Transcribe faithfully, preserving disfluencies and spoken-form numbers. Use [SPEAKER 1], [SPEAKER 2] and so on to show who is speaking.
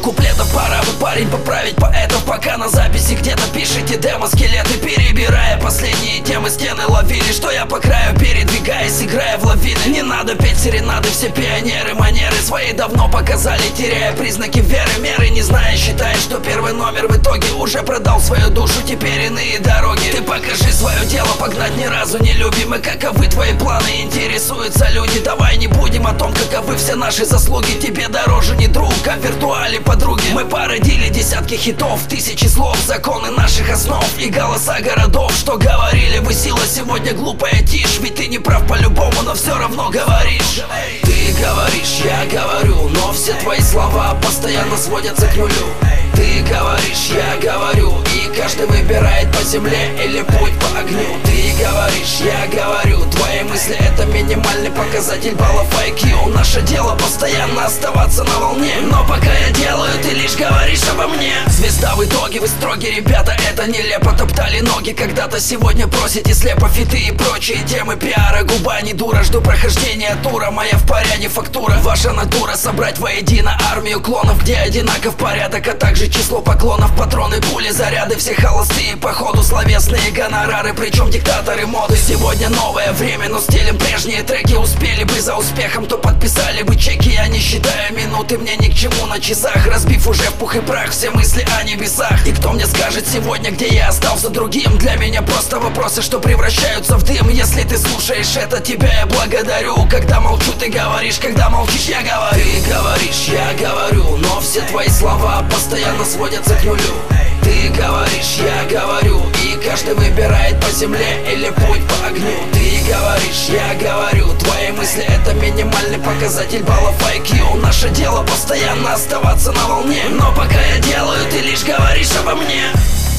[SPEAKER 1] куплетов пора бы, парень, поправить поэтов. Пока на записи где-то пишите демо, скелеты перебирая последние темы, стены ловили, что я по краю передвигаясь, играя в лавины. Не надо петь серенады, все пионеры манеры свои давно показали, теряя признаки веры, меры не зная, считая, что первый номер в итоге уже продал свою душу, теперь иные дороги. Ты покажи свое дело, погнать ни разу не любим. И каковы твои планы, интересуются люди. Давай не будем о том, каковы все наши заслуги. Тебе дороже не друг, а в виртуале подруги. Мы породили десятки хитов, тысячи слов, законы наших основ и голоса городов. Что говорили вы, сила сегодня глупая тишь. Ведь ты не прав по-любому, но все равно говоришь. Ты говоришь, я говорю, но все твои слова постоянно сводятся к нулю. Ты говоришь, я говорю, и каждый выбирает по земле или путь по огню. Ты говоришь, я говорю, твои мысли это минимальный показатель баллов ай кью. Наше дело постоянно оставаться на волне, но пока я делаю, ты лишь говоришь обо мне. Звезда в итоге, вы строгие ребята, это нелепо. Топтали ноги когда-то, сегодня просите слепо фиты и прочие темы пиара. Губа не дура, жду прохождения тура. Моя в порядке фактура, ваша натура собрать воедино армию клонов, где одинаков порядок, а также число поклонов, патроны, пули, заряды, все холостые, походу словесные гонорары, причем диктаторы моды. Сегодня новое время, но стилем прежние треки. Успели бы за успехом, то подписали бы чеки. Я не считаю минуты, мне ни к чему на часах, разбив уже в пух и прах все мысли о небесах. И кто мне скажет сегодня, где я остался другим? Для меня просто вопросы, что превращаются в дым. Если ты слушаешь это, тебя я благодарю. Когда молчу, ты говоришь, когда молчишь, я говорю. Ты говоришь, я говорю, но все твои слова постоянно сводятся к нулю. Ты говоришь, я говорю, и каждый выбирает по земле или путь по огню. Ты говоришь, я говорю, твои мысли это минимальный показатель баллов ай кью. Наше дело постоянно оставаться на волне, но пока я делаю, ты лишь говоришь обо мне.